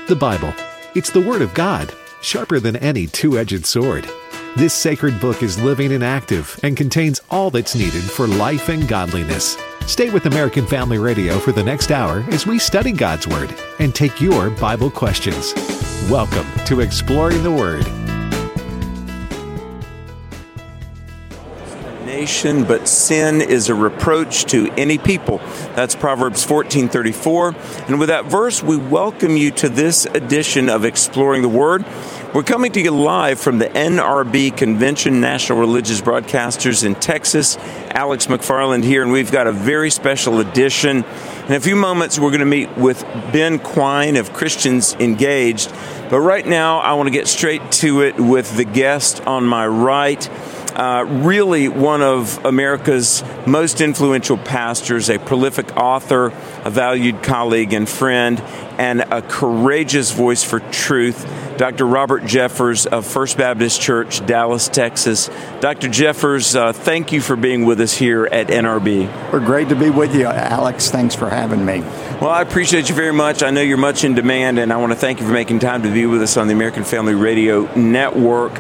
The Bible. It's the Word of God, sharper than any two-edged sword. This sacred book is living and active and contains all that's needed for life and godliness. Stay with American Family Radio for the next hour as we study God's Word and take your Bible questions. Welcome to Exploring the Word. Nation, but sin is a reproach to any people. That's Proverbs 14:34. And with that verse, we welcome you to this edition of Exploring the Word. We're coming to you live from the NRB Convention, National Religious Broadcasters in Texas. Alex McFarland here, and we've got a very special edition. In a few moments, we're going to meet with Ben Quine of Christians Engaged. But right now, I want to get straight to it with the guest on my right. Really one of America's most influential pastors, a prolific author, a valued colleague and friend, and a courageous voice for truth, Dr. Robert Jeffers of First Baptist Church, Dallas, Texas. Dr. Jeffers, thank you for being with us here at NRB. We're great to be with you, Alex. Thanks for having me. Well, I appreciate you very much. I know you're much in demand, and I want to thank you for making time to be with us on the American Family Radio Network.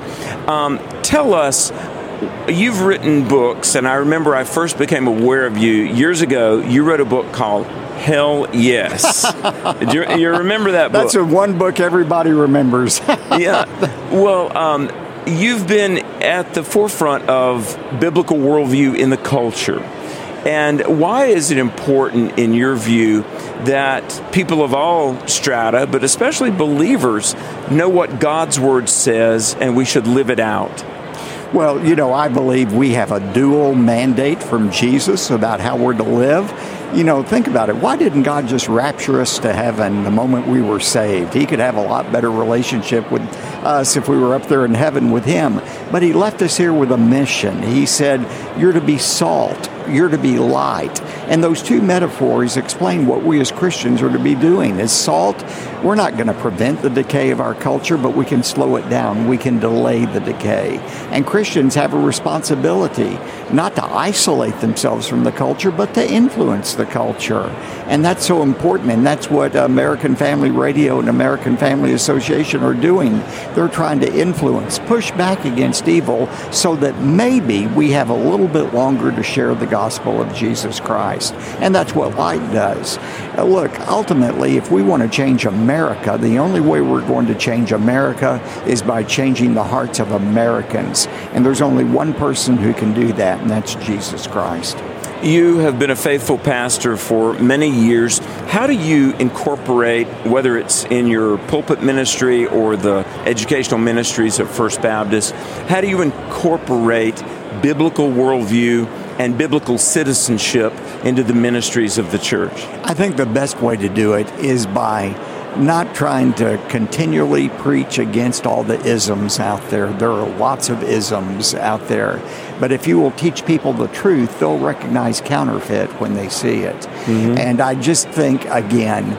Tell us, you've written books, and I remember I first became aware of you years ago. You wrote a book called Hell Yes. you remember that book? That's the one book everybody remembers. Yeah. Well, you've been at the forefront of biblical worldview in the culture. And why is it important, in your view, that people of all strata, but especially believers, know what God's Word says and we should live it out? Well, I believe we have a dual mandate from Jesus about how we're to live. Think about it. Why didn't God just rapture us to heaven the moment we were saved? He could have a lot better relationship with us if we were up there in heaven with Him. But He left us here with a mission. He said, you're to be salt. You're to be light. And those two metaphors explain what we as Christians are to be doing. As salt, we're not going to prevent the decay of our culture, but we can slow it down. We can delay the decay. And Christians have a responsibility not to isolate themselves from the culture, but to influence the culture. And that's so important. And that's what American Family Radio and American Family Association are doing. They're trying to influence, push back against evil so that maybe we have a little bit longer to share the gospel of Jesus Christ. And that's what light does. Look, ultimately, if we want to change America, the only way we're going to change America is by changing the hearts of Americans. And there's only one person who can do that, and that's Jesus Christ. You have been a faithful pastor for many years. How do you incorporate, whether it's in your pulpit ministry or the educational ministries of First Baptist, how do you incorporate biblical worldview and biblical citizenship into the ministries of the church? I think the best way to do it is by not trying to continually preach against all the isms out there. There are lots of isms out there. But if you will teach people the truth, they'll recognize counterfeit when they see it. Mm-hmm. And I just think, again,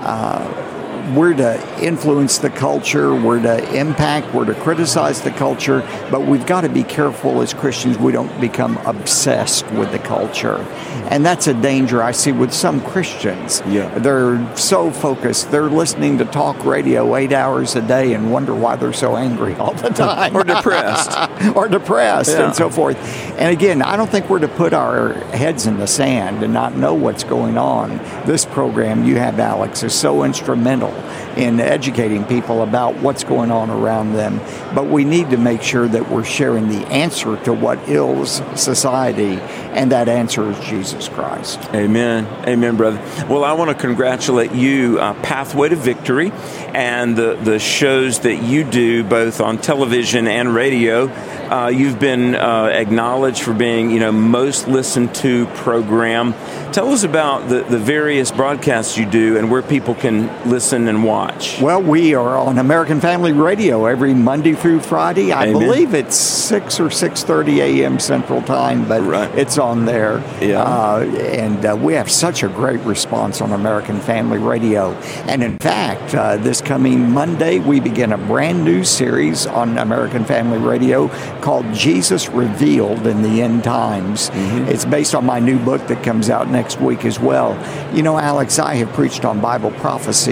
we're to influence the culture, we're to impact, we're to criticize the culture, but we've got to be careful as Christians we don't become obsessed with the culture. And that's a danger I see with some Christians. Yeah. They're so focused. They're listening to talk radio 8 hours a day and wonder why they're so angry all the time. Or depressed. Yeah. And so forth. And again, I don't think we're to put our heads in the sand and not know what's going on. This program you have, Alex, is so instrumental in educating people about what's going on around them. But we need to make sure that we're sharing the answer to what ails society, and that answer is Jesus Christ. Amen. Amen, brother. Well, I want to congratulate you, Pathway to Victory, and the shows that you do both on television and radio. You've been acknowledged for being, most listened to program. Tell us about the various broadcasts you do and where people can listen and watch. Well, we are on American Family Radio every Monday through Friday. I believe it's 6 or 6:30 a.m. Central Time, but it's on there. Yeah. And we have such a great response on American Family Radio. And in fact, this coming Monday, we begin a brand new series on American Family Radio called Jesus Revealed in the End Times. Mm-hmm. It's based on my new book that comes out next week as well. Alex, I have preached on Bible prophecy for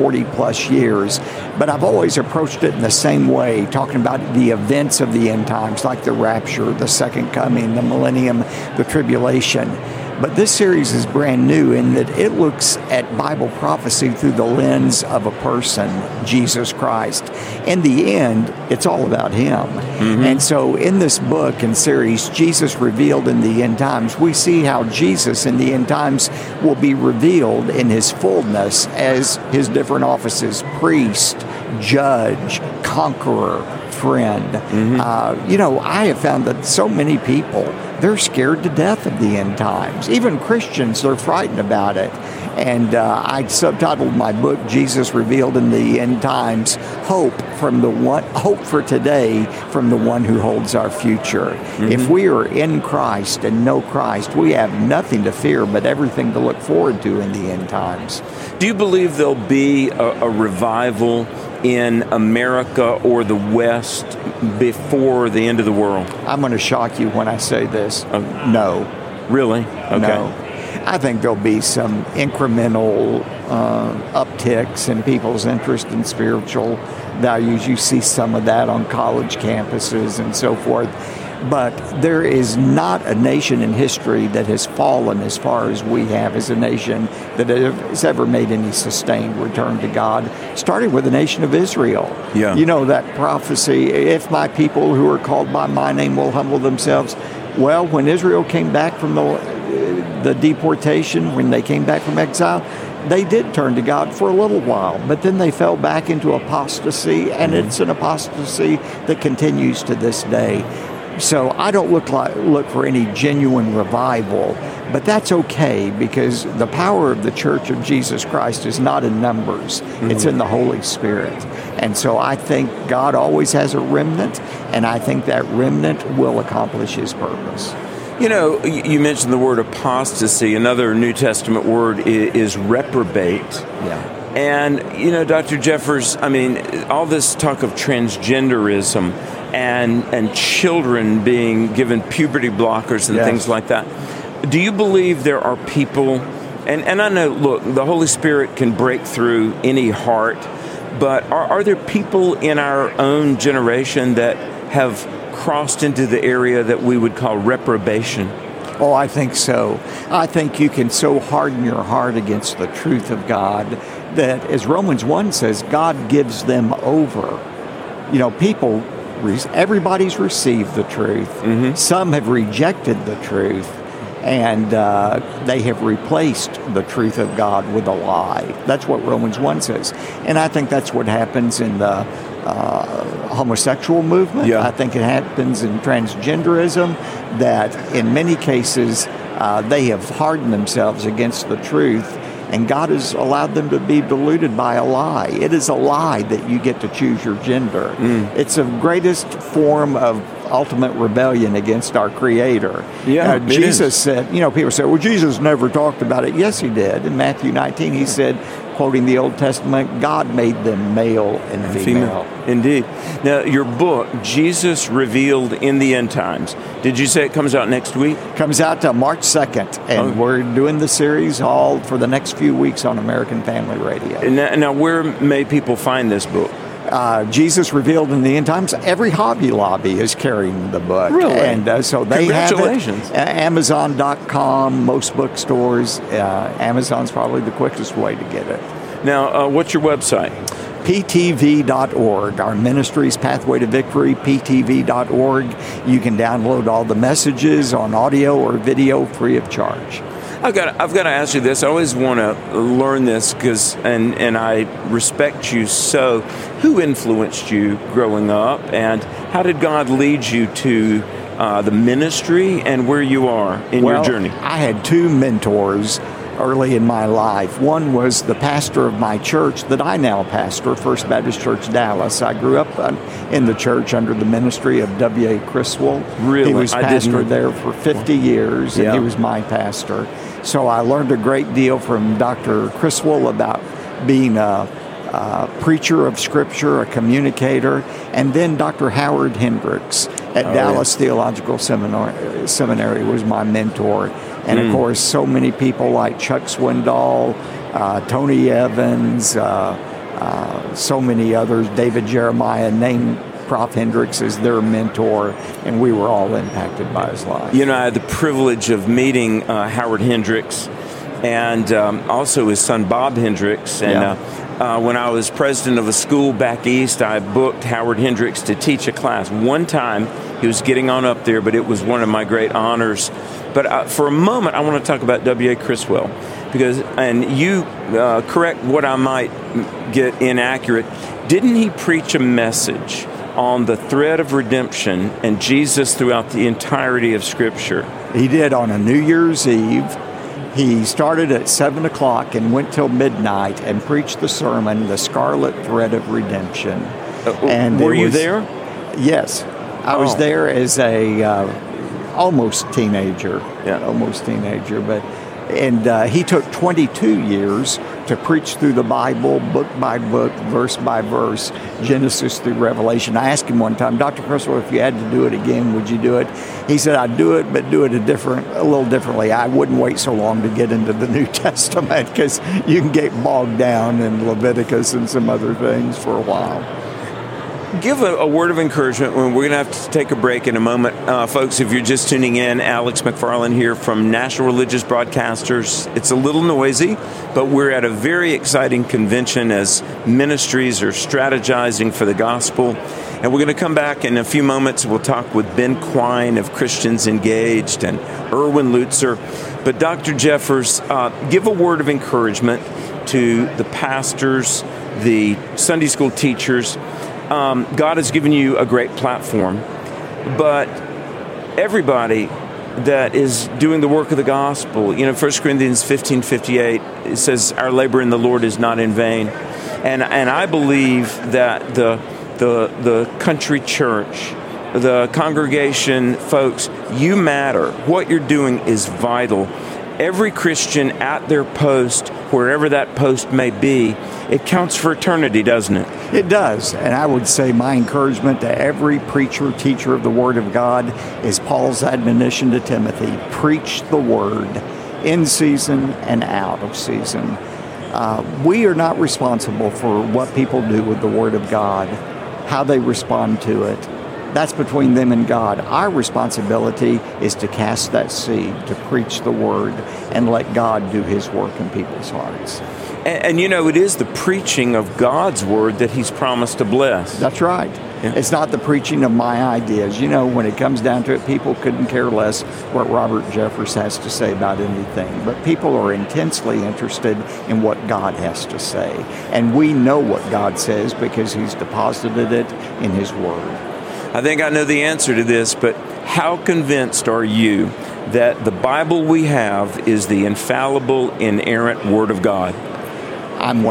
40 plus years. But I've always approached it in the same way, talking about the events of the end times, like the rapture, the second coming, the millennium, the tribulation. But this series is brand new in that it looks at Bible prophecy through the lens of a person, Jesus Christ. In the end, it's all about Him. Mm-hmm. And so in this book and series, Jesus Revealed in the End Times, we see how Jesus in the end times will be revealed in His fullness as His different offices: priest, judge, conqueror, friend. Mm-hmm. I have found that so many people, they're scared to death of the end times. Even Christians, they're frightened about it. And I subtitled my book, Jesus Revealed in the End Times, Hope for Today from the One Who Holds Our Future. Mm-hmm. If we are in Christ and know Christ, we have nothing to fear but everything to look forward to in the end times. Do you believe there'll be a revival in America or the West before the end of the world? I'm going to shock you when I say this. No. Really? Okay. No. I think there'll be some incremental upticks in people's interest in spiritual values. You see some of that on college campuses and so forth. But there is not a nation in history that has fallen as far as we have as a nation that has ever made any sustained return to God, starting with the nation of Israel. Yeah. You know that prophecy, if my people who are called by my name will humble themselves. Well, when Israel came back from the deportation, when they came back from exile, they did turn to God for a little while, but then they fell back into apostasy, and it's an apostasy that continues to this day. So I don't look for any genuine revival, but that's okay, because the power of the Church of Jesus Christ is not in numbers. Mm-hmm. It's in the Holy Spirit. And so I think God always has a remnant, and I think that remnant will accomplish His purpose. You know, you mentioned the word apostasy. Another New Testament word is reprobate. Yeah. And, Dr. Jeffers, all this talk of transgenderism and children being given puberty blockers and things like that. Do you believe there are people, and I know, look, the Holy Spirit can break through any heart, but are there people in our own generation that have crossed into the area that we would call reprobation? Oh, I think so. I think you can so harden your heart against the truth of God that, as Romans 1 says, God gives them over. Everybody's received the truth. Mm-hmm. Some have rejected the truth, and they have replaced the truth of God with a lie. That's what Romans 1 says. And I think that's what happens in the homosexual movement. Yeah. I think it happens in transgenderism, that in many cases they have hardened themselves against the truth, and God has allowed them to be deluded by a lie. It is a lie that you get to choose your gender. It's the greatest form of ultimate rebellion against our Creator. Yeah, Jesus said, people say, well, Jesus never talked about it. Yes, He did. In Matthew 19, He said, quoting the Old Testament, God made them male and female. Indeed. Now, your book, Jesus Revealed in the End Times, did you say it comes out next week? Comes out March 2nd, and we're doing the series all for the next few weeks on American Family Radio. Now, where may people find this book? Jesus Revealed in the End Times. Every Hobby Lobby is carrying the book. Really? And so they Congratulations. have it. Amazon.com, most bookstores. Amazon's probably the quickest way to get it. Now, what's your website? PTV.org. Our ministry's Pathway to Victory, PTV.org. You can download all the messages on audio or video free of charge. I've got to ask you this. I always want to learn this and I respect you so. Who influenced you growing up, and how did God lead you to the ministry and where you are in your journey? I had two mentors early in my life. One was the pastor of my church that I now pastor, First Baptist Church, Dallas. I grew up in the church under the ministry of W.A. Criswell. Really? He was pastor there for 50 years, and he was my pastor. So I learned a great deal from Dr. Criswell about being a preacher of Scripture, a communicator, and then Dr. Howard Hendricks at Dallas Theological Seminary was my mentor. And, of course, so many people like Chuck Swindoll, Tony Evans, so many others. David Jeremiah named Prof. Hendricks as their mentor, and we were all impacted by his life. You know, I had the privilege of meeting Howard Hendricks and also his son Bob Hendricks. And when I was president of a school back east, I booked Howard Hendricks to teach a class. One time he was getting on up there, but it was one of my great honors. But for a moment, I want to talk about W.A. Criswell, because, and you correct what I might get inaccurate, didn't he preach a message on the thread of redemption and Jesus throughout the entirety of Scripture? He did on a New Year's Eve. He started at 7 o'clock and went till midnight and preached the sermon, The Scarlet Thread of Redemption. And were you there? Yes. I was there as a almost teenager. And he took 22 years to preach through the Bible, book by book, verse by verse, Genesis through Revelation. I asked him one time, Dr. Criswell, if you had to do it again, would you do it? He said, I'd do it, but do it a little differently. I wouldn't wait so long to get into the New Testament, because you can get bogged down in Leviticus and some other things for a while. Give a word of encouragement. We're going to have to take a break in a moment. Folks, if you're just tuning in, Alex McFarland here from National Religious Broadcasters. It's a little noisy, but we're at a very exciting convention as ministries are strategizing for the gospel. And we're going to come back in a few moments. We'll talk with Ben Quine of Christians Engaged and Erwin Lutzer. But Dr. Jeffers, give a word of encouragement to the pastors, the Sunday school teachers. God has given you a great platform, but everybody that is doing the work of the gospel, 1 Corinthians 15:58, it says, our labor in the Lord is not in vain. And I believe that the country church, the congregation folks, you matter. What you're doing is vital. Every Christian at their post, wherever that post may be, it counts for eternity, doesn't it? It does. And I would say my encouragement to every preacher, teacher of the Word of God is Paul's admonition to Timothy. Preach the Word in season and out of season. We are not responsible for what people do with the Word of God, how they respond to it. That's between them and God. Our responsibility is to cast that seed, to preach the Word, and let God do His work in people's hearts. And it is the preaching of God's Word that He's promised to bless. That's right. Yeah. It's not the preaching of my ideas. When it comes down to it, people couldn't care less what Robert Jeffers has to say about anything. But people are intensely interested in what God has to say. And we know what God says because He's deposited it in His Word. I think I know the answer to this, but how convinced are you that the Bible we have is the infallible, inerrant Word of God? I'm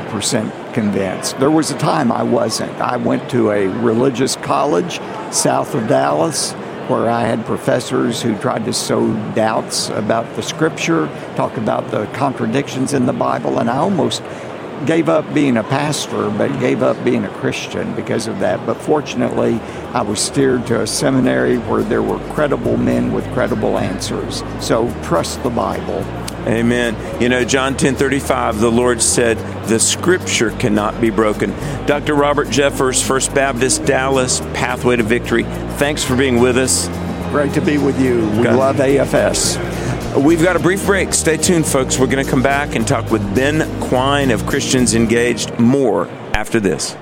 100% convinced. There was a time I wasn't. I went to a religious college south of Dallas where I had professors who tried to sow doubts about the Scripture, talk about the contradictions in the Bible, and I almost gave up being a pastor, but gave up being a Christian because of that. But fortunately, I was steered to a seminary where there were credible men with credible answers. So trust the Bible. Amen. John 10:35, the Lord said, the Scripture cannot be broken. Dr. Robert Jeffers, First Baptist, Dallas, Pathway to Victory. Thanks for being with us. Great to be with you. We love AFS. We've got a brief break. Stay tuned, folks. We're going to come back and talk with Ben Quine of Christians Engaged. More after this.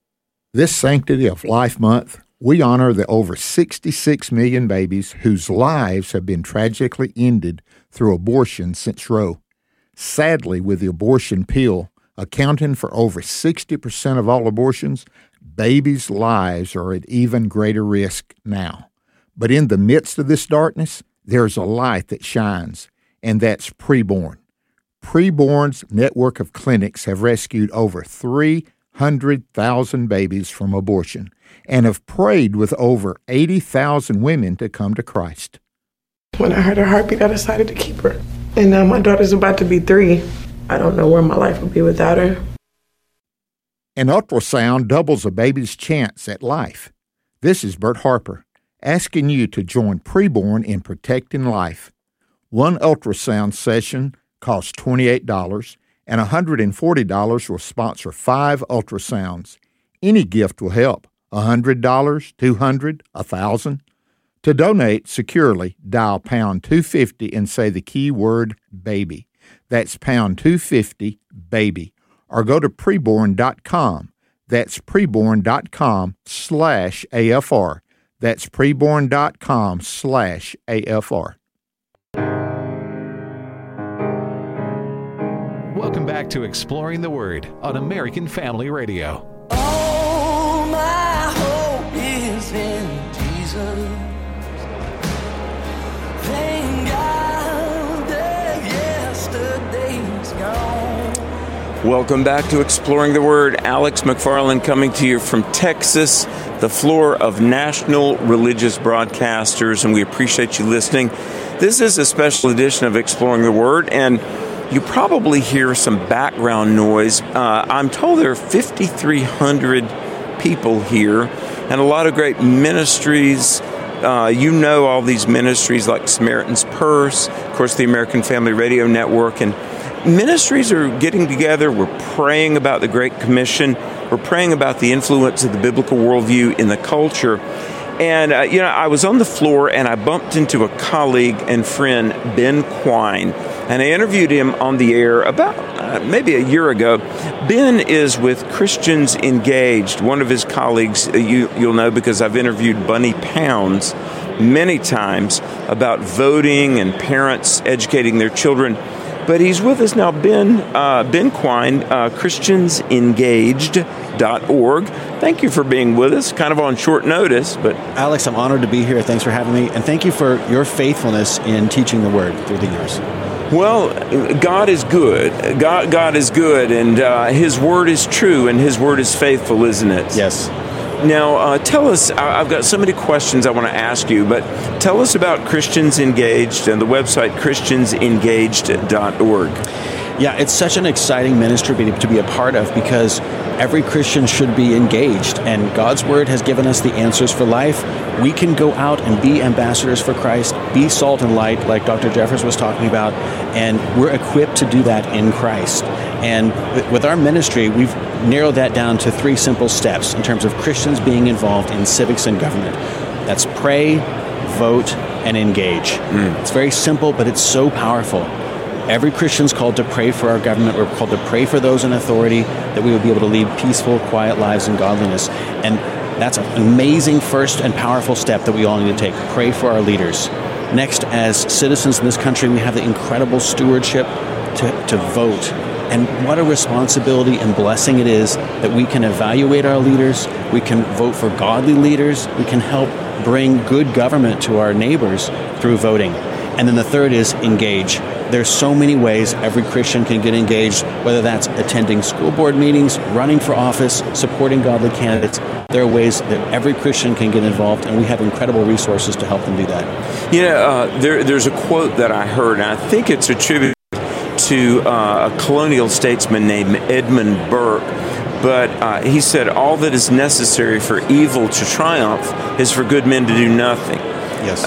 This Sanctity of Life Month, we honor the over 66 million babies whose lives have been tragically ended through abortion since Roe. Sadly, with the abortion pill accounting for over 60% of all abortions, babies' lives are at even greater risk now. But in the midst of this darkness, there's a light that shines, and that's Preborn. Preborn's network of clinics have rescued over 300,000 babies from abortion and have prayed with over 80,000 women to come to Christ. When I heard her heartbeat, I decided to keep her. And now my daughter's about to be 3. I don't know where my life would be without her. An ultrasound doubles a baby's chance at life. This is Bert Harper, asking you to join Preborn in protecting life. One ultrasound session costs $28, and $140 will sponsor 5 ultrasounds. Any gift will help. $100, $200, $1,000. To donate securely, dial pound 250 and say the keyword baby. That's pound 250 baby. Or go to preborn.com. That's preborn.com/AFR. That's preborn.com/AFR. Welcome back to Exploring the Word on American Family Radio. All my hope is in Jesus. Thank God that yesterday's gone. Welcome back to Exploring the Word. Alex McFarland coming to you from Texas, the floor of National Religious Broadcasters, and we appreciate you listening. This is a special edition of Exploring the Word, and you probably hear some background noise. I'm told there are 5,300 people here and a lot of great ministries. All these ministries like Samaritan's Purse, of course, the American Family Radio Network, and ministries are getting together. We're praying about the Great Commission. We're praying about the influence of the biblical worldview in the culture. And, I was on the floor and I bumped into a colleague and friend, Ben Quine, and I interviewed him on the air about maybe a year ago. Ben is with Christians Engaged. One of his colleagues, you'll know because I've interviewed Bunny Pounds many times about voting and parents educating their children. But he's with us now, Ben Quine, ChristiansEngaged.org. Thank you for being with us, kind of on short notice. But Alex, I'm honored to be here. Thanks for having me. And thank you for your faithfulness in teaching the Word through the years. Well, God is good. God is good, and His Word is true, and His Word is faithful, isn't it? Yes. Now, tell us, I've got so many questions I want to ask you, but tell us about Christians Engaged and the website ChristiansEngaged.org. Yeah, it's such an exciting ministry to be a part of because every Christian should be engaged, and God's Word has given us the answers for life. We can go out and be ambassadors for Christ, be salt and light, like Dr. Jeffers was talking about, and we're equipped to do that in Christ. And with our ministry, we've narrowed that down to 3 simple steps in terms of Christians being involved in civics and government. That's pray, vote, and engage. It's very simple, but it's so powerful. Every Christian's called to pray for our government. We're called to pray for those in authority, that we will be able to lead peaceful, quiet lives in godliness. And that's an amazing first and powerful step that we all need to take. Pray for our leaders. Next, as citizens in this country, we have the incredible stewardship to vote. And what a responsibility and blessing it is that we can evaluate our leaders, we can vote for godly leaders, we can help bring good government to our neighbors through voting. And then the third is engage. There's so many ways every Christian can get engaged, whether that's attending school board meetings, running for office, supporting godly candidates. There are ways that every Christian can get involved, and we have incredible resources to help them do that. There's a quote that I heard, and I think it's attributed to a colonial statesman named Edmund Burke. But he said, all that is necessary for evil to triumph is for good men to do nothing. Yes.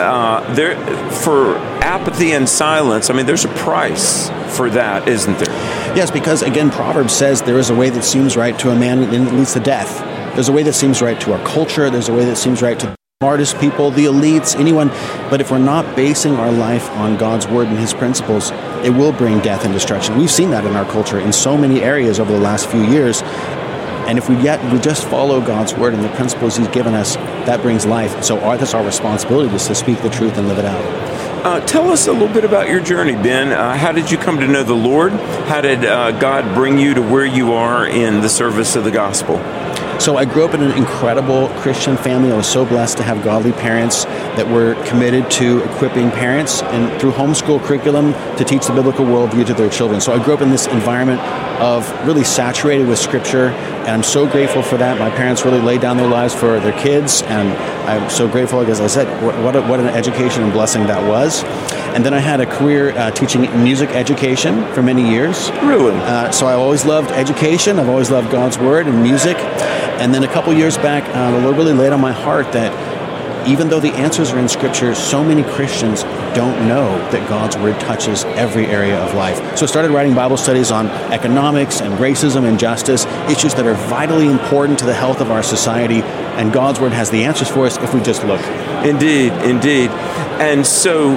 For apathy and silence, there's a price for that, isn't there? Yes, because, again, Proverbs says there is a way that seems right to a man and it leads to death. There's a way that seems right to our culture. There's a way that seems right to the smartest people, the elites, anyone. But if we're not basing our life on God's Word and His principles, it will bring death and destruction. We've seen that in our culture in so many areas over the last few years. And if we just follow God's Word and the principles He's given us, that brings life. So that's our responsibility, is to speak the truth and live it out. Tell us a little bit about your journey, Ben. How did you come to know the Lord? How did God bring you to where you are in the service of the gospel? So I grew up in an incredible Christian family. I was so blessed to have godly parents that were committed to equipping parents and through homeschool curriculum to teach the biblical worldview to their children. So I grew up in this environment of really saturated with Scripture, and I'm so grateful for that. My parents really laid down their lives for their kids, and I'm so grateful, as I said, what an education and blessing that was. And then I had a career teaching music education for many years. Really? So I always loved education. I've always loved God's Word and music. And then a couple years back, the Lord really laid on my heart that even though the answers are in Scripture, so many Christians don't know that God's Word touches every area of life. So I started writing Bible studies on economics and racism and justice, issues that are vitally important to the health of our society, and God's Word has the answers for us if we just look. Indeed, indeed. And so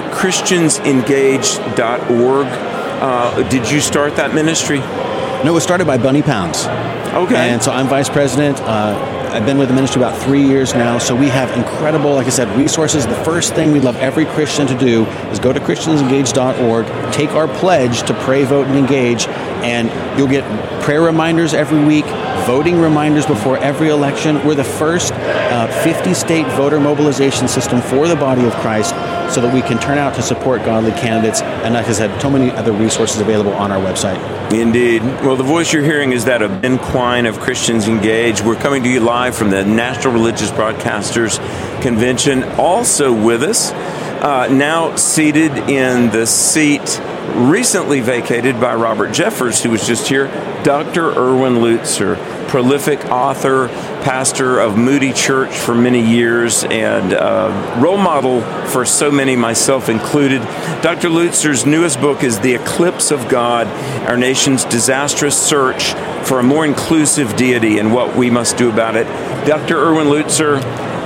ChristiansEngaged.org, did you start that ministry? No, it was started by Bunny Pounds. Okay. And so I'm vice president. I've been with the ministry about 3 years now, so we have incredible, like I said, resources. The first thing we'd love every Christian to do is go to ChristiansEngaged.org, take our pledge to pray, vote, and engage, and you'll get prayer reminders every week, voting reminders before every election. We're the first 50-state voter mobilization system for the body of Christ so that we can turn out to support godly candidates. And like I said, so many other resources available on our website. Indeed. Well, the voice you're hearing is that of Ben Quine of Christians Engaged. We're coming to you live from the National Religious Broadcasters Convention. Also with us, now seated in the seat recently vacated by Robert Jeffers, who was just here, Dr. Erwin Lutzer, prolific author, pastor of Moody Church for many years, and role model for so many, myself included. Dr. Lutzer's newest book is The Eclipse of God, Our Nation's Disastrous Search for a More Inclusive Deity and What We Must Do About It. Dr. Erwin Lutzer,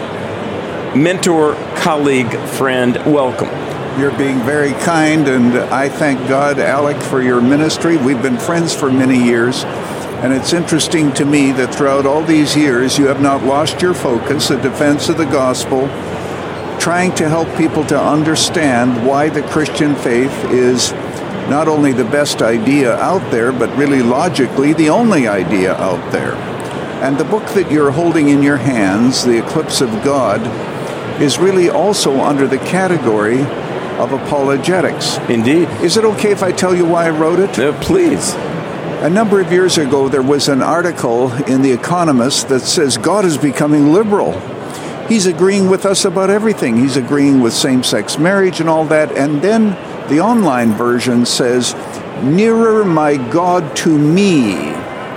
mentor, colleague, friend, welcome. You're being very kind, and I thank God, Alec, for your ministry. We've been friends for many years, and it's interesting to me that throughout all these years, you have not lost your focus, the defense of the gospel, trying to help people to understand why the Christian faith is not only the best idea out there, but really logically the only idea out there. And the book that you're holding in your hands, The Eclipse of God, is really also under the category of apologetics. Indeed. Is it okay if I tell you why I wrote it? No, please. A number of years ago, there was an article in The Economist that says God is becoming liberal. He's agreeing with us about everything. He's agreeing with same-sex marriage and all that. And then the online version says, "Nearer, my God, to me."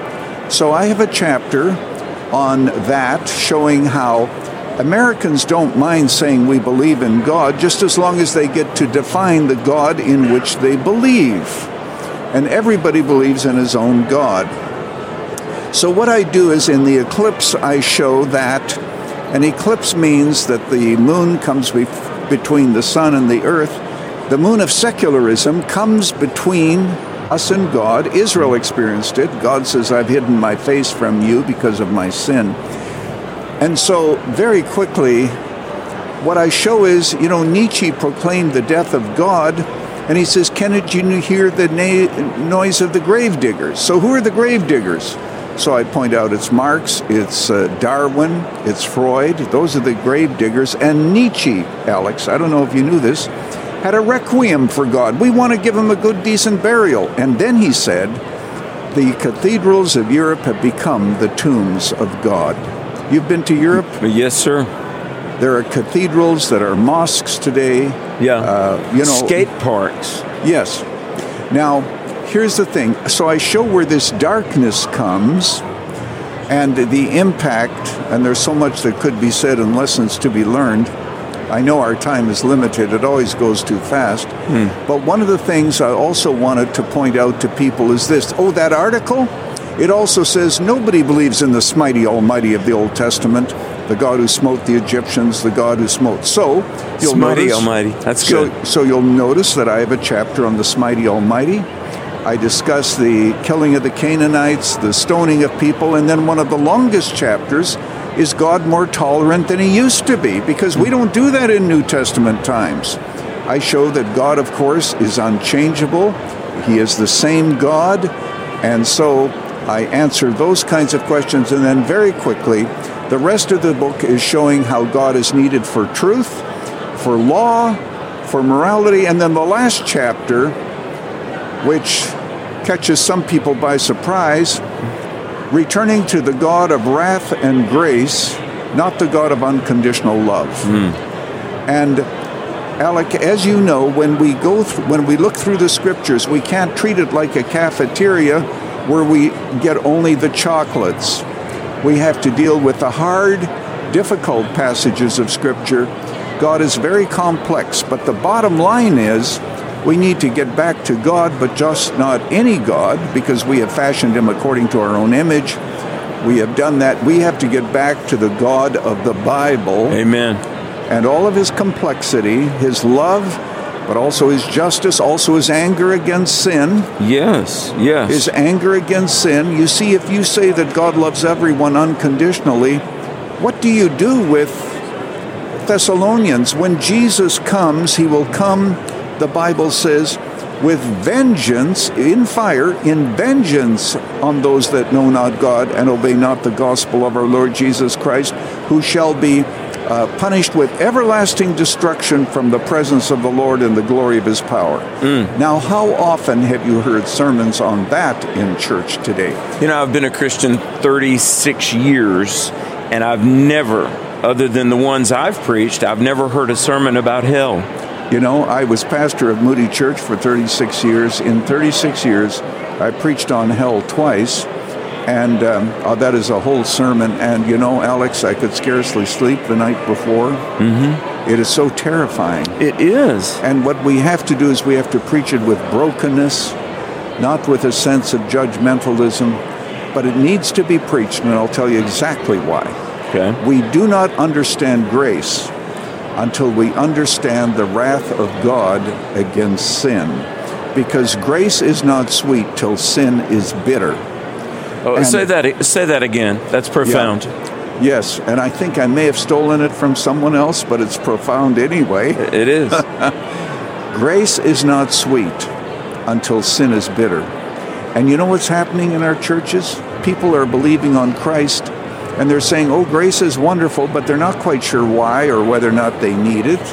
So I have a chapter on that showing how Americans don't mind saying we believe in God just as long as they get to define the God in which they believe. And everybody believes in his own God. So what I do is in the eclipse I show that an eclipse means that the moon comes between the sun and the earth. The moon of secularism comes between us and God. Israel experienced it. God says, "I've hidden my face from you because of my sin." And so, very quickly, what I show is, Nietzsche proclaimed the death of God, and he says, "Can you hear the noise of the gravediggers?" So who are the gravediggers? So I point out it's Marx, it's Darwin, it's Freud. Those are the gravediggers. And Nietzsche, Alex, I don't know if you knew this, had a requiem for God. We want to give him a good, decent burial. And then he said, the cathedrals of Europe have become the tombs of God. You've been to Europe? Yes, sir. There are cathedrals that are mosques today. Yeah. Skate parks. Yes. Now, here's the thing. So I show where this darkness comes and the impact, and there's so much that could be said and lessons to be learned. I know our time is limited. It always goes too fast. But one of the things I also wanted to point out to people is this. Oh, that article? It also says nobody believes in the Smighty Almighty of the Old Testament, the God who smote the Egyptians, the God who smote. So you'll Smighty notice, Almighty. That's good. So you'll notice that I have a chapter on the Smighty Almighty. I discuss the killing of the Canaanites, the stoning of people, and then one of the longest chapters is God more tolerant than he used to be? Because we don't do that in New Testament times. I show that God, of course, is unchangeable. He is the same God. And so I answer those kinds of questions. And then very quickly, the rest of the book is showing how God is needed for truth, for law, for morality. And then the last chapter, which catches some people by surprise, returning to the God of wrath and grace, not the God of unconditional love. And Alec, as you know, when we look through the scriptures, we can't treat it like a cafeteria where we get only the chocolates. We have to deal with the hard difficult passages of Scripture. God is very complex, but the bottom line is we need to get back to God, but just not any God, because we have fashioned him according to our own image. We have done that. We have to get back to the God of the Bible. Amen. And all of his complexity, his love, but also his justice, also his anger against sin. Yes, yes. His anger against sin. You see, if you say that God loves everyone unconditionally, what do you do with Thessalonians? When Jesus comes, he will come, the Bible says, with vengeance, in fire, in vengeance on those that know not God and obey not the gospel of our Lord Jesus Christ, who shall be punished with everlasting destruction from the presence of the Lord and the glory of his power. Now, how often have you heard sermons on that in church today? You know, I've been a Christian 36 years, and I've never, other than the ones I've preached, I've never heard a sermon about hell. You know, I was pastor of Moody Church for 36 years. In 36 years, I preached on hell twice, and that is a whole sermon. And, you know, Alex, I could scarcely sleep the night before. It is so terrifying. It is. And what we have to do is we have to preach it with brokenness, not with a sense of judgmentalism, but it needs to be preached, and I'll tell you exactly why. Okay. We do not understand grace until we understand the wrath of God against sin, because grace is not sweet till sin is bitter. Oh, And- say that again. That's profound. Yes, and I think I may have stolen it from someone else, but it's profound anyway. It is. Grace is not sweet until sin is bitter. And you know what's happening in our churches? People are believing on Christ, and they're saying, oh, grace is wonderful, but they're not quite sure why or whether or not they need it.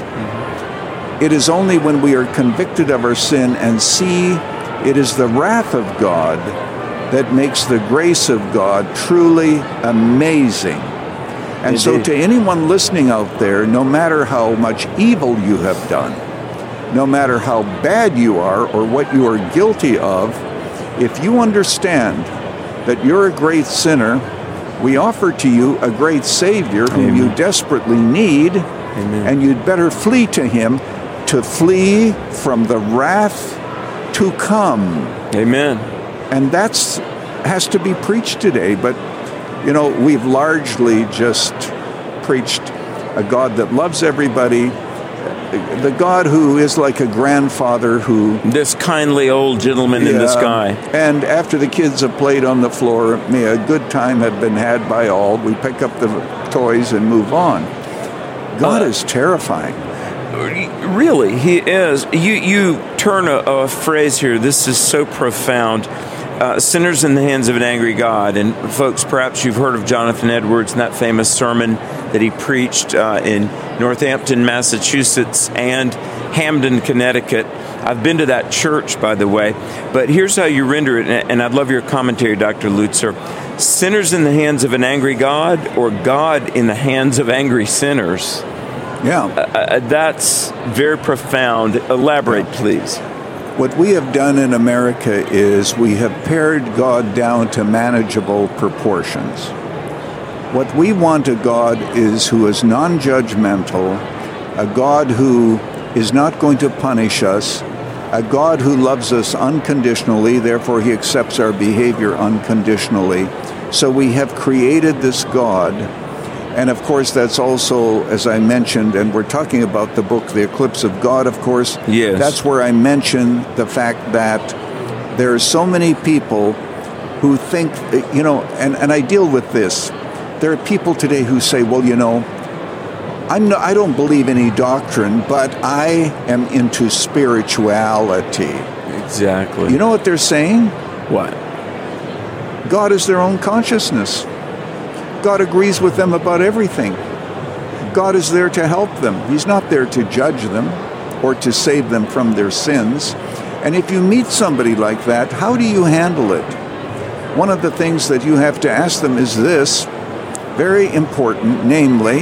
It is only when we are convicted of our sin and see it is the wrath of God that makes the grace of God truly amazing. And so to anyone listening out there, no matter how much evil you have done, no matter how bad you are or what you are guilty of, if you understand that you're a great sinner, we offer to you a great Savior whom you desperately need, and you'd better flee to him to flee from the wrath to come. Amen. And that's has to be preached today. But, you know, we've largely just preached a God that loves everybody, the God who is like a grandfather who... This kindly old gentleman in the sky. And after the kids have played on the floor, may a good time have been had by all. We pick up the toys and move on. God is terrifying. Really, he is. You turn a phrase here. This is so profound. Sinners in the hands of an angry God. And folks, perhaps you've heard of Jonathan Edwards and that famous sermon that he preached in Northampton, Massachusetts, and Hamden, Connecticut. I've been to that church, by the way. But here's how you render it, and I'd love your commentary, Dr. Lutzer. Sinners in the hands of an angry God, or God in the hands of angry sinners? Yeah. That's very profound. Elaborate, please. What we have done in America is we have pared God down to manageable proportions. What we want a God is who is non-judgmental, a God who is not going to punish us, a God who loves us unconditionally, therefore he accepts our behavior unconditionally. So we have created this God. And of course, that's also, as I mentioned, and we're talking about the book, The Eclipse of God, of course. Yes. That's where I mention the fact that there are so many people who think, you know, and I deal with this. There are people today who say, well, you know, I don't believe any doctrine, but I am into spirituality. Exactly. You know what they're saying? What? God is their own consciousness. God agrees with them about everything. God is there to help them. He's not there to judge them or to save them from their sins. And if you meet somebody like that, how do you handle it? One of the things that you have to ask them is this, very important, namely,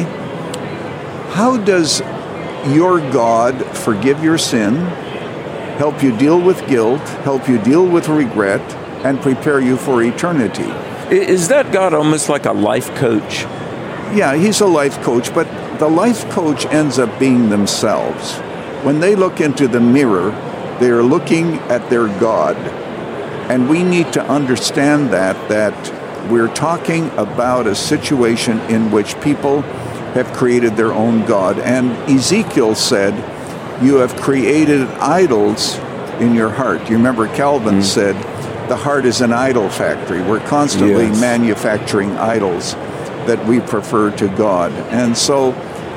how does your God forgive your sin, help you deal with guilt, help you deal with regret, and prepare you for eternity? Is that God almost like a life coach? Yeah, he's a life coach, but the life coach ends up being themselves. When they look into the mirror, they are looking at their God. And we need to understand that we're talking about a situation in which people have created their own God. And Ezekiel said, you have created idols in your heart. You remember Calvin said, the heart is an idol factory. We're constantly manufacturing idols that we prefer to God. And so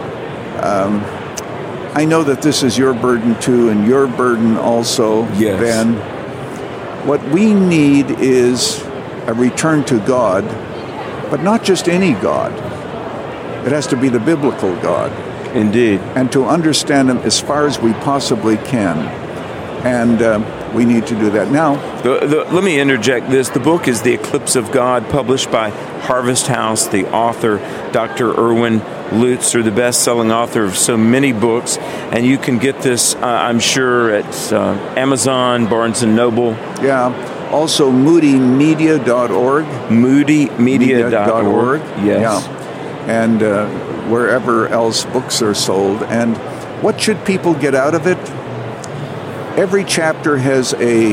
I know that this is your burden too, and your burden also, Ben. What we need is a return to God, but not just any God. It has to be the biblical God. Indeed. And to understand Him as far as we possibly can. And we need to do that. Now, let me interject this. The book is The Eclipse of God, published by Harvest House. The author, Dr. Erwin Lutzer, the best-selling author of so many books. And you can get this, I'm sure, at Amazon, Barnes & Noble. Yeah. Also, moodymedia.org. Moodymedia.org. Yes. Yeah. And wherever else books are sold. And what should people get out of it? Every chapter has a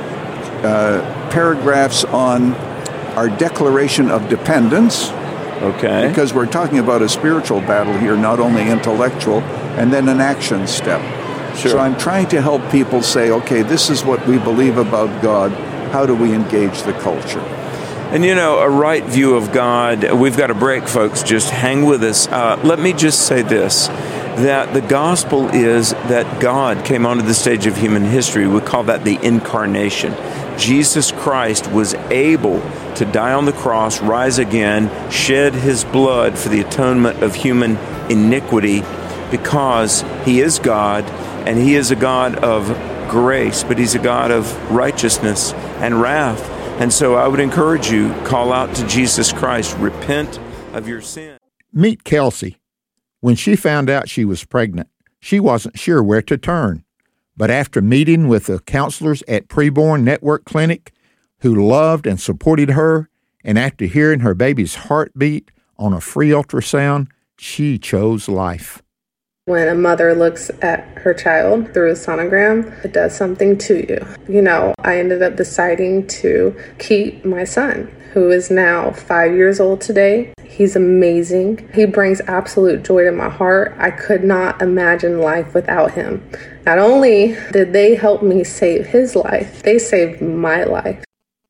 paragraphs on our declaration of dependence. Okay. Because we're talking about a spiritual battle here, not only intellectual, and then an action step. Sure. So I'm trying to help people say, okay, this is what we believe about God. How do we engage the culture? And you know, a right view of God, we've got a break, folks. Just hang with us. Let me just say this, that the gospel is that God came onto the stage of human history. We call that the incarnation. Jesus Christ was able to die on the cross, rise again, shed His blood for the atonement of human iniquity, because He is God, and He is a God of grace, but He's a God of righteousness and wrath. And so I would encourage you, call out to Jesus Christ, repent of your sin. Meet Kelsey. When she found out she was pregnant, she wasn't sure where to turn. But after meeting with the counselors at Preborn Network Clinic, who loved and supported her, and after hearing her baby's heartbeat on a free ultrasound, she chose life. When a mother looks at her child through a sonogram, it does something to you. You know, I ended up deciding to keep my son, who is now 5 years old today. He's amazing. He brings absolute joy to my heart. I could not imagine life without him. Not only did they help me save his life, they saved my life.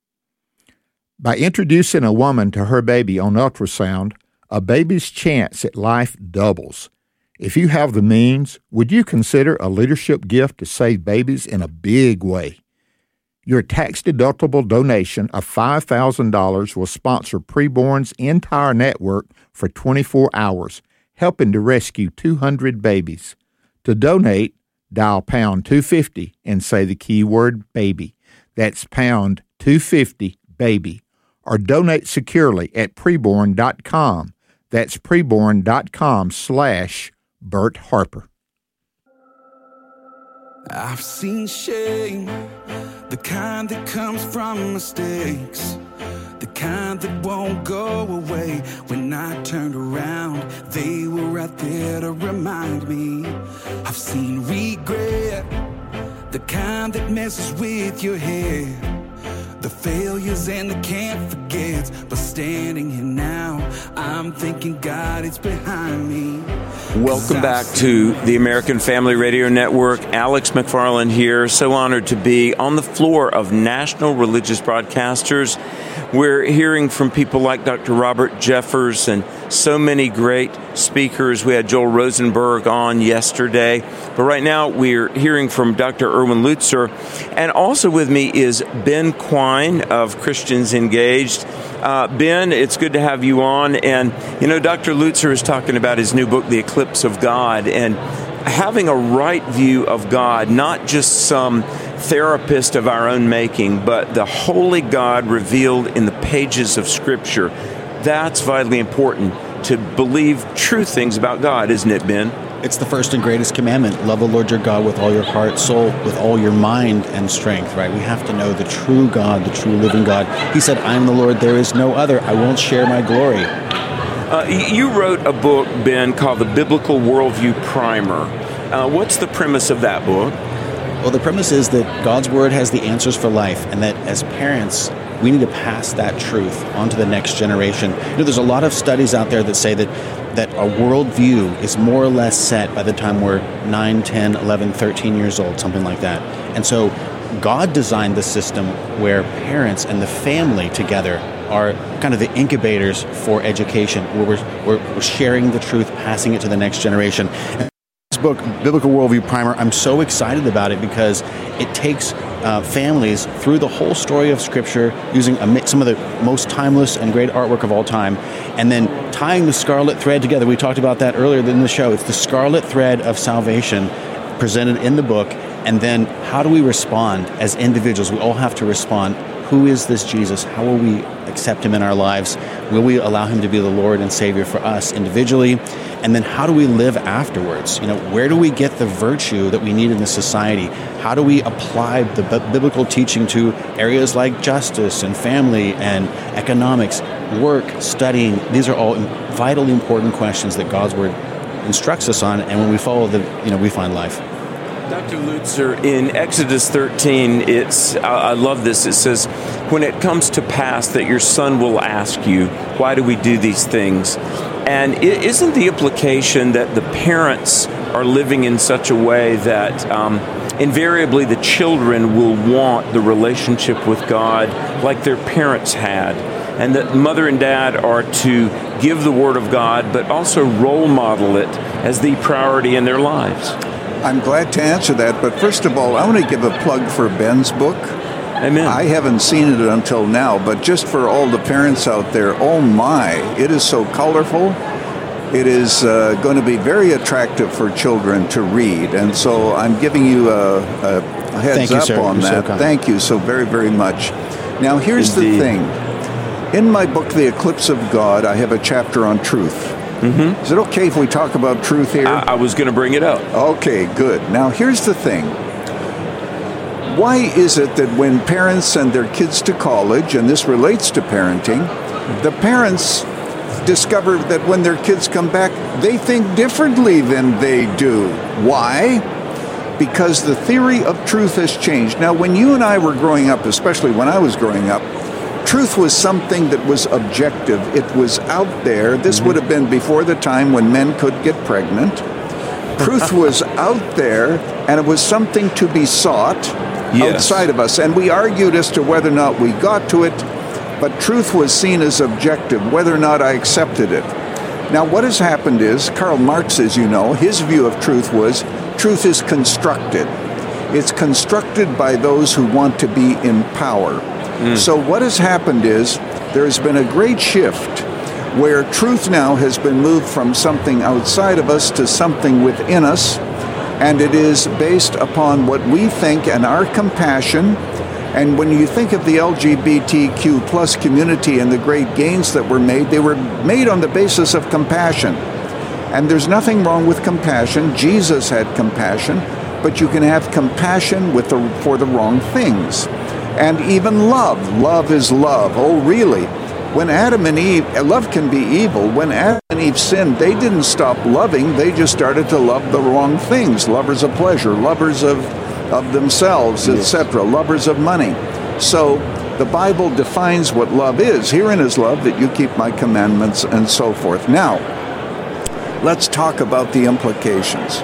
By introducing a woman to her baby on ultrasound, a baby's chance at life doubles. If you have the means, would you consider a leadership gift to save babies in a big way? Your tax-deductible donation of $5,000 will sponsor Preborn's entire network for 24 hours, helping to rescue 200 babies. To donate, dial pound 250 and say the keyword baby. That's pound 250 baby. Or donate securely at preborn.com. That's preborn.com/Bert Harper. I've seen shame, the kind that comes from mistakes, the kind that won't go away. When I turned around, they were right there to remind me. I've seen regret, the kind that messes with your head, the failures and the can't forgets. But standing here now, I'm thinking God is behind me. Welcome back to the American Family Radio Network. Alex McFarland here. So honored to be on the floor of national religious broadcasters. We're hearing from people like Dr. Robert Jeffers and so many great speakers. We had Joel Rosenberg on yesterday. But right now we're hearing from Dr. Erwin Lutzer. And also with me is Ben Quine of Christians Engaged. Ben, it's good to have you on. And, you know, Dr. Lutzer is talking about his new book, The Eclipse of God, and having a right view of God, not just some therapist of our own making, but the holy God revealed in the pages of Scripture. That's vitally important, to believe true things about God, isn't it, Ben? It's the first and greatest commandment. Love the Lord your God with all your heart, soul, with all your mind and strength, right? We have to know the true God, the true living God. He said, I am the Lord, there is no other. I won't share my glory. You wrote a book, Ben, called The Biblical Worldview Primer. What's the premise of that book? Well, the premise is that God's Word has the answers for life, and that as parents, we need to pass that truth on to the next generation. There's a lot of studies out there that say that a worldview is more or less set by the time we're 9, 10, 11, 13 years old, something like that. And so God designed the system where parents and the family together are kind of the incubators for education, where we're sharing the truth, passing it to the next generation. And this book, Biblical Worldview Primer, I'm so excited about it because it takes families through the whole story of Scripture using some of the most timeless and great artwork of all time, and then tying the scarlet thread together. We talked about that earlier in the show. It's the scarlet thread of salvation presented in the book, and then how do we respond as individuals? We all have to respond. Who is this Jesus? How will we accept him in our lives? Will we allow him to be the Lord and Savior for us individually? And then how do we live afterwards? Where do we get the virtue that we need in this society? How do we apply the biblical teaching to areas like justice and family and economics, work, studying? These are all vitally important questions that God's Word instructs us on, and when we follow we find life. Dr. Lutzer, in Exodus 13, I love this. It says, when it comes to pass that your son will ask you, why do we do these things? And isn't the implication that the parents are living in such a way that invariably the children will want the relationship with God like their parents had? And that mother and dad are to give the Word of God, but also role model it as the priority in their lives. I'm glad to answer that, but first of all, I want to give a plug for Ben's book. Amen. I haven't seen it until now, but just for all the parents out there, oh my, it is so colorful. It is going to be very attractive for children to read, and so I'm giving you a heads up on that. Thank you so very, very much. Now, here's the thing. In my book, The Eclipse of God, I have a chapter on truth. Mm-hmm. Is it okay if we talk about truth here? I was going to bring it up. Okay, good. Now, here's the thing. Why is it that when parents send their kids to college, and this relates to parenting, the parents discover that when their kids come back, they think differently than they do? Why? Because the theory of truth has changed. Now, when you and I were growing up, especially when I was growing up, truth was something that was objective. It was out there. This would have been before the time when men could get pregnant. Truth was out there, and it was something to be sought outside of us. And we argued as to whether or not we got to it, but truth was seen as objective, whether or not I accepted it. Now, what has happened is, Karl Marx, as you know, his view of truth was, truth is constructed. It's constructed by those who want to be in power. So what has happened is there's been a great shift where truth now has been moved from something outside of us to something within us, and it is based upon what we think and our compassion. And when you think of the LGBTQ plus community and the great gains that were made, they were made on the basis of compassion. And there's nothing wrong with compassion. Jesus had compassion, but you can have compassion for the wrong things. And even love. Love is love. Oh, really? When Adam and Eve, love can be evil. When Adam and Eve sinned, they didn't stop loving. They just started to love the wrong things. Lovers of pleasure, lovers of themselves, etc., lovers of money. So the Bible defines what love is. Herein is love, that you keep my commandments, and so forth. Now, let's talk about the implications.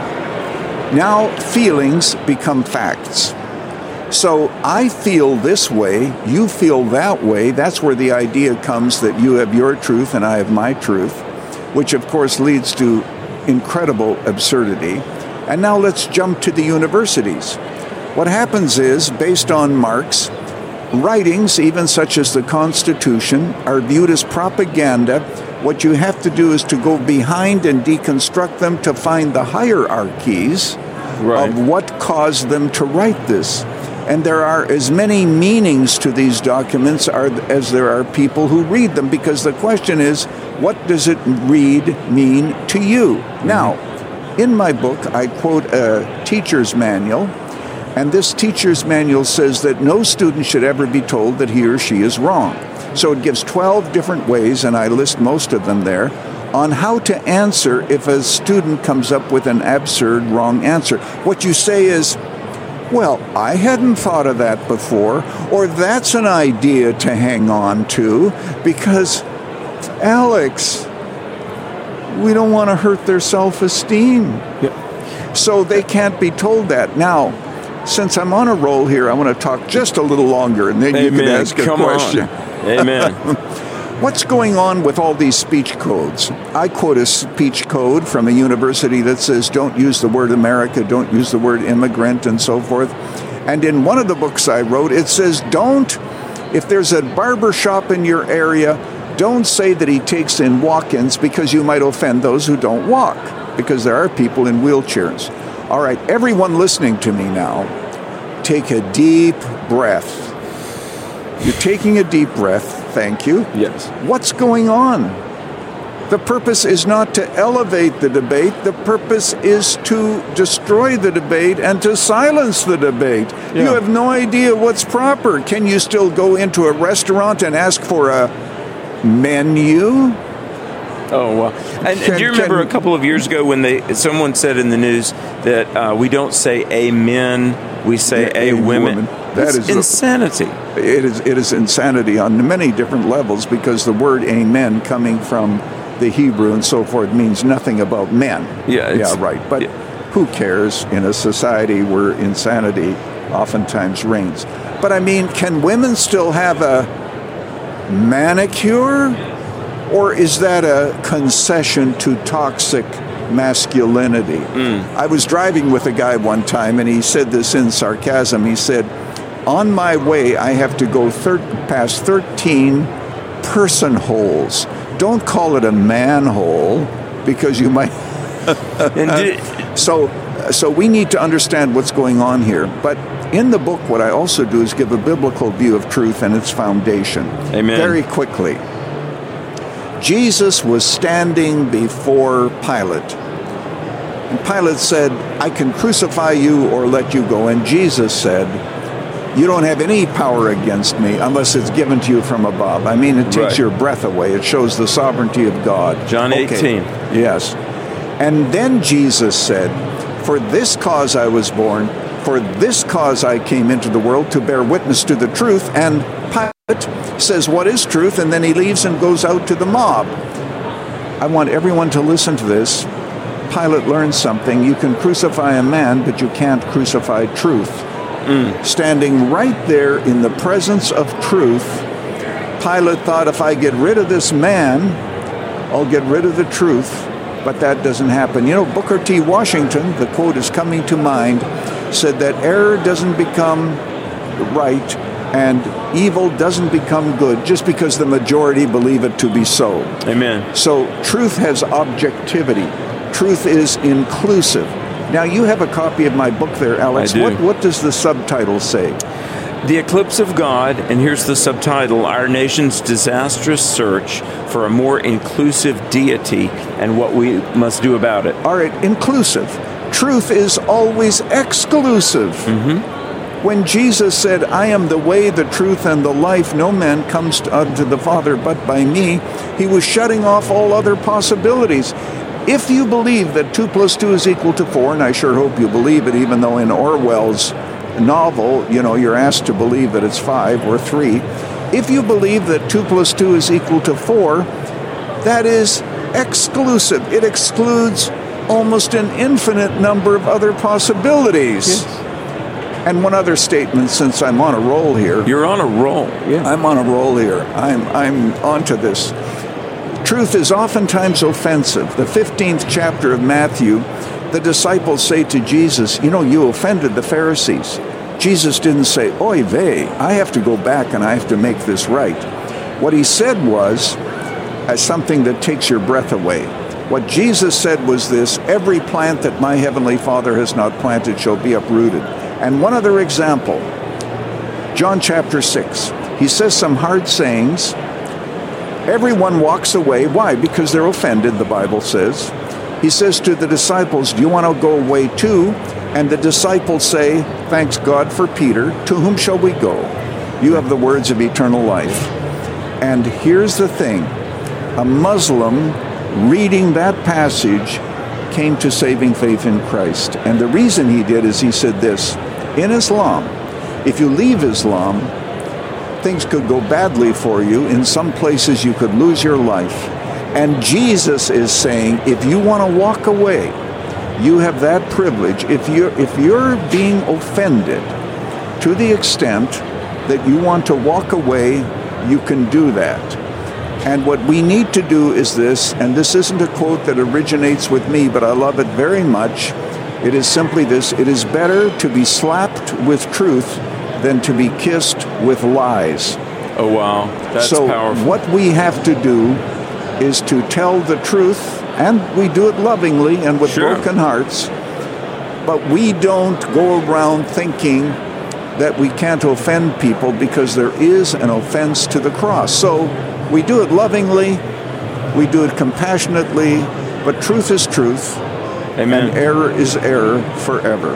Now, feelings become facts. So I feel this way, you feel that way. That's where the idea comes that you have your truth and I have my truth, which of course leads to incredible absurdity. And now let's jump to the universities. What happens is, based on Marx, writings, even such as the Constitution, are viewed as propaganda. What you have to do is to go behind and deconstruct them to find the hierarchies of what caused them to write this. And there are as many meanings to these documents as there are people who read them, because the question is, what does it mean to you? Now, in my book, I quote a teacher's manual, and this teacher's manual says that no student should ever be told that he or she is wrong. So it gives 12 different ways, and I list most of them there, on how to answer if a student comes up with an absurd wrong answer. What you say is, well, I hadn't thought of that before, or that's an idea to hang on to, because, Alex, we don't want to hurt their self-esteem. Yeah. So they can't be told that. Now, since I'm on a roll here, I want to talk just a little longer, and then Amen. You can ask a question. Amen. What's going on with all these speech codes? I quote a speech code from a university that says don't use the word America, don't use the word immigrant, and so forth. And in one of the books I wrote, it says if there's a barber shop in your area, don't say that he takes in walk-ins, because you might offend those who don't walk, because there are people in wheelchairs. All right, everyone listening to me now, take a deep breath. You're taking a deep breath. Thank you. Yes. What's going on? The purpose is not to elevate the debate. The purpose is to destroy the debate and to silence the debate. Yeah. You have no idea what's proper. Can you still go into a restaurant and ask for a menu? Oh, well. And do you remember a couple of years ago when someone said in the news that we don't say amen, we say a women? That is insanity. It is insanity on many different levels, because the word amen, coming from the Hebrew and so forth, means nothing about men. Yeah, right. But who cares in a society where insanity oftentimes reigns? But I mean, can women still have a manicure? Or is that a concession to toxic masculinity? I was driving with a guy one time, and he said this in sarcasm. He said, on my way, I have to go past 13 person holes. Don't call it a manhole, because you might... So we need to understand what's going on here. But in the book, what I also do is give a biblical view of truth and its foundation. Amen. Very quickly. Jesus was standing before Pilate. And Pilate said, I can crucify you or let you go. And Jesus said, you don't have any power against me unless it's given to you from above. I mean, it takes your breath away. It shows the sovereignty of God. John 18. Yes. And then Jesus said, for this cause I was born, for this cause I came into the world, to bear witness to the truth. And Pilate says, what is truth? And then he leaves and goes out to the mob. I want everyone to listen to this. Pilate learned something. You can crucify a man, but you can't crucify truth. Standing right there in the presence of truth, Pilate thought, if I get rid of this man, I'll get rid of the truth. But that doesn't happen. You know, Booker T. Washington, the quote is coming to mind, said that error doesn't become right and evil doesn't become good just because the majority believe it to be so. Amen. So truth has objectivity. Truth is inclusive. Now, you have a copy of my book there, Alex. I do. What does the subtitle say? The Eclipse of God, and here's the subtitle, Our Nation's Disastrous Search for a More Inclusive Deity and What We Must Do About It. All right, inclusive. Truth is always exclusive. When Jesus said, I am the way, the truth, and the life, no man comes unto the Father but by me, he was shutting off all other possibilities. If you believe that 2 + 2 is equal to 4, and I sure hope you believe it, even though in Orwell's novel, you know, you're asked to believe that it's 5 or 3. If you believe that 2 + 2 is equal to 4, that is exclusive. It excludes almost an infinite number of other possibilities. Yes. And one other statement, since I'm on a roll here. You're on a roll. Yeah. I'm on a roll here. I'm onto this. Truth is oftentimes offensive. The 15th chapter of Matthew, the disciples say to Jesus, you know, you offended the Pharisees. Jesus didn't say, oy vey, I have to go back and I have to make this right. What he said was something that takes your breath away. What Jesus said was this, every plant that my heavenly Father has not planted shall be uprooted. And one other example, John chapter 6. He says some hard sayings. Everyone walks away. Why? Because they're offended, the Bible says. He says to the disciples, do you want to go away too? And the disciples say, thanks God for Peter. To whom shall we go? You have the words of eternal life. And here's the thing. A Muslim reading that passage came to saving faith in Christ. And the reason he did is he said this, in Islam, if you leave Islam, things could go badly for you. In some places you could lose your life. And Jesus is saying, if you want to walk away, you have that privilege. If you're being offended to the extent that you want to walk away, you can do that. And what we need to do is this, and this isn't a quote that originates with me, but I love it very much. It is simply this: it is better to be slapped with truth than to be kissed with lies. Oh, wow. That's powerful. So what we have to do is to tell the truth, and we do it lovingly and with broken hearts, but we don't go around thinking that we can't offend people, because there is an offense to the cross. So we do it lovingly, we do it compassionately, but truth is truth. Amen. And error is error forever.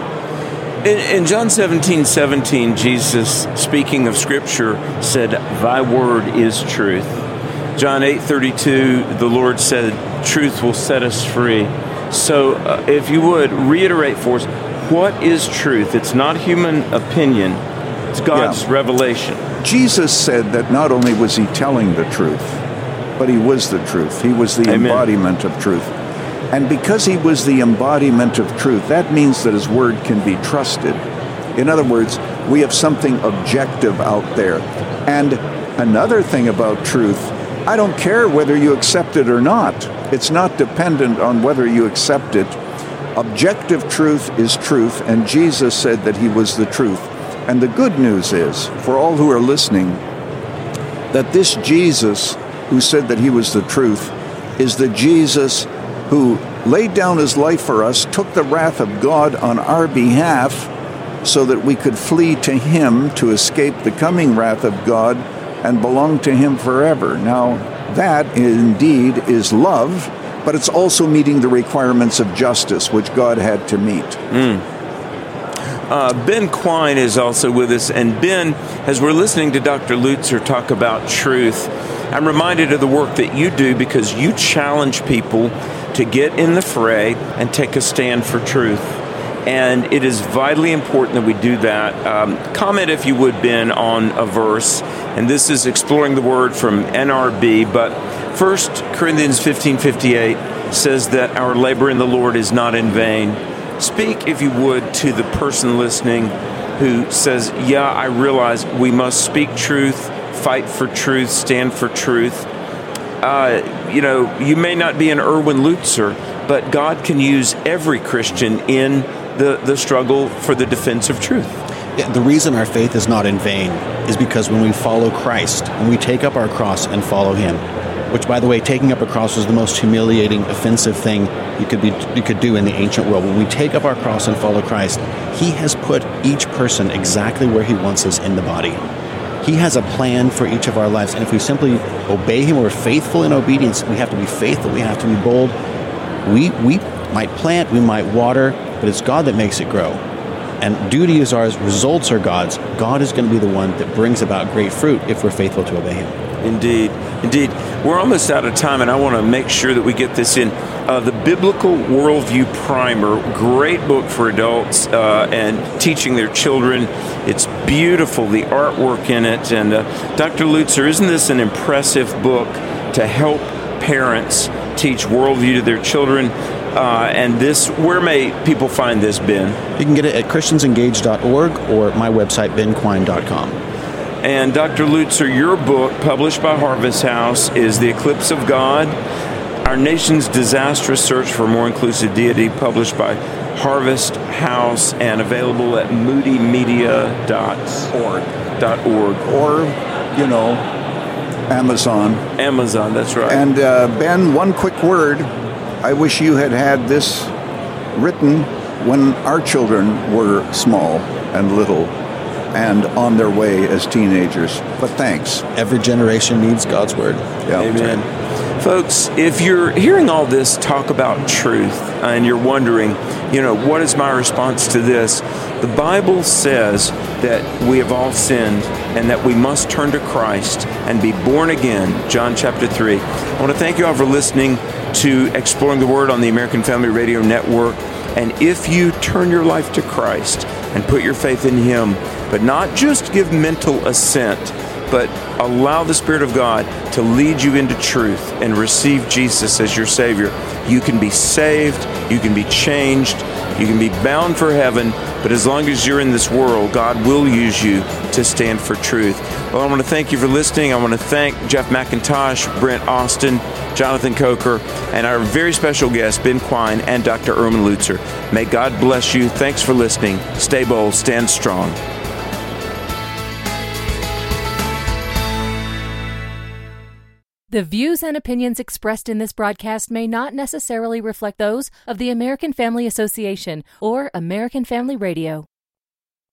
In John 17:17, Jesus, speaking of Scripture, said, "Thy word is truth." John 8:32, the Lord said, "Truth will set us free." So if you would, reiterate for us, what is truth? It's not human opinion. It's God's revelation. Jesus said that not only was he telling the truth, but he was the truth. He was the embodiment of truth. And because he was the embodiment of truth, that means that his word can be trusted. In other words, we have something objective out there. And another thing about truth, I don't care whether you accept it or not. It's not dependent on whether you accept it. Objective truth is truth, and Jesus said that he was the truth. And the good news is, for all who are listening, that this Jesus who said that he was the truth is the Jesus who laid down his life for us, took the wrath of God on our behalf so that we could flee to him to escape the coming wrath of God and belong to him forever. Now, that indeed is love, but it's also meeting the requirements of justice, which God had to meet. Ben Quine is also with us. And Ben, as we're listening to Dr. Lutzer talk about truth, I'm reminded of the work that you do, because you challenge people to get in the fray and take a stand for truth. And it is vitally important that we do that. Comment, if you would, Ben, on a verse. And this is Exploring the Word from NRB. But 1 Corinthians 15:58 says that our labor in the Lord is not in vain. Speak, if you would, to the person listening who says, yeah, I realize we must speak truth, fight for truth, stand for truth. You may not be an Erwin Lutzer, but God can use every Christian in the struggle for the defense of truth. Yeah, the reason our faith is not in vain is because when we follow Christ, when we take up our cross and follow him, which, by the way, taking up a cross was the most humiliating, offensive thing you could do in the ancient world. When we take up our cross and follow Christ, he has put each person exactly where he wants us in the body. He has a plan for each of our lives, and if we simply obey him, we're faithful in obedience. We have to be faithful. We have to be bold. We might plant, we might water, but it's God that makes it grow. And duty is ours, results are God's. God is going to be the one that brings about great fruit if we're faithful to obey him. Indeed. We're almost out of time, and I want to make sure that we get this in. The Biblical Worldview Primer, great book for adults and teaching their children. It's beautiful, the artwork in it. And Dr. Lutzer, isn't this an impressive book to help parents teach worldview to their children? And this, where may people find this, Ben? You can get it at christiansengage.org or my website, benquine.com. And Dr. Lutzer, your book, published by Harvest House, is The Eclipse of God, Our Nation's Disastrous Search for a More Inclusive Deity, published by Harvest House and available at moodymedia.org. Or, Amazon. Amazon, that's right. And Ben, one quick word. I wish you had this written when our children were small and little and on their way as teenagers. But thanks. Every generation needs God's word. Yeah. Amen. Folks, if you're hearing all this talk about truth and you're wondering, what is my response to this? The Bible says that we have all sinned and that we must turn to Christ and be born again, John chapter 3. I want to thank you all for listening to Exploring the Word on the American Family Radio Network. And if you turn your life to Christ and put your faith in Him, but not just give mental assent, but allow the Spirit of God to lead you into truth and receive Jesus as your Savior, you can be saved, you can be changed, you can be bound for heaven, but as long as you're in this world, God will use you to stand for truth. Well, I want to thank you for listening. I want to thank Jeff McIntosh, Brent Austin, Jonathan Coker, and our very special guests, Ben Quine and Dr. Erwin Lutzer. May God bless you. Thanks for listening. Stay bold, stand strong. The views and opinions expressed in this broadcast may not necessarily reflect those of the American Family Association or American Family Radio.